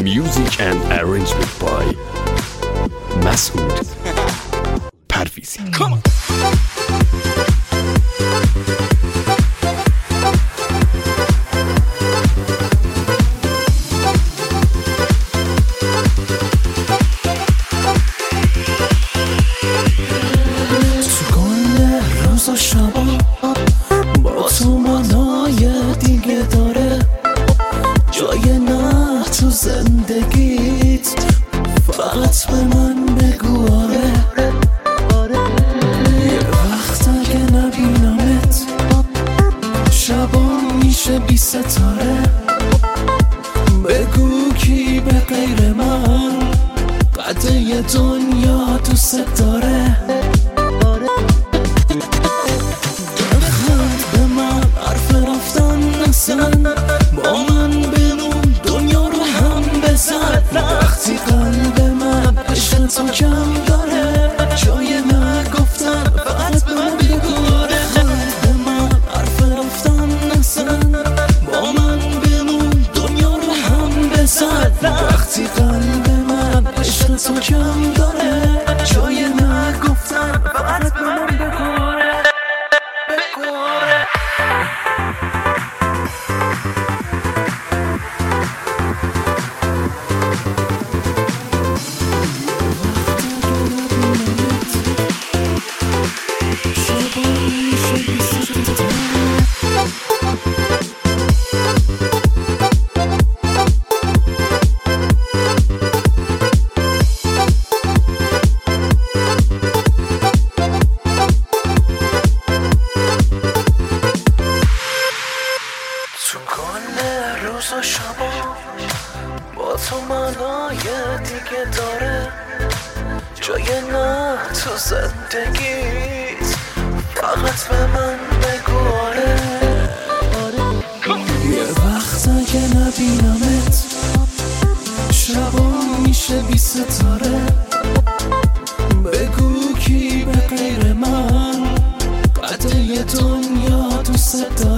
Music and arrangement by مسعود پرویزی. روز و شبا با تو معنای دیگه داره، جای نه تو زندگیت، فقط به من بگو آره. یه وقت اگه نبینمت شبا میشه بی ستاره، بگو کی به غیر من قدر دنیا دوست داره. با من بمون دنیا رو هم بزن، وقتی قلب من عشق تو کم داره، جای نگفتن فقط به من بگو آره. قلب من حرف رفتن نزن، با من بمون دنیا رو هم بزن، وقتی قلب من عشق تو کم داره، جای نگفتن فقط به من بگو آره. تو کل روز و شبا با تو معنای دیگه داره، جای نه تو زندگیت، فقط به من بگو آره. یه وقت اگه نبینمت شبا میشه بی ستاره، بگو کی به غیر من قدر دنیا دوست داره.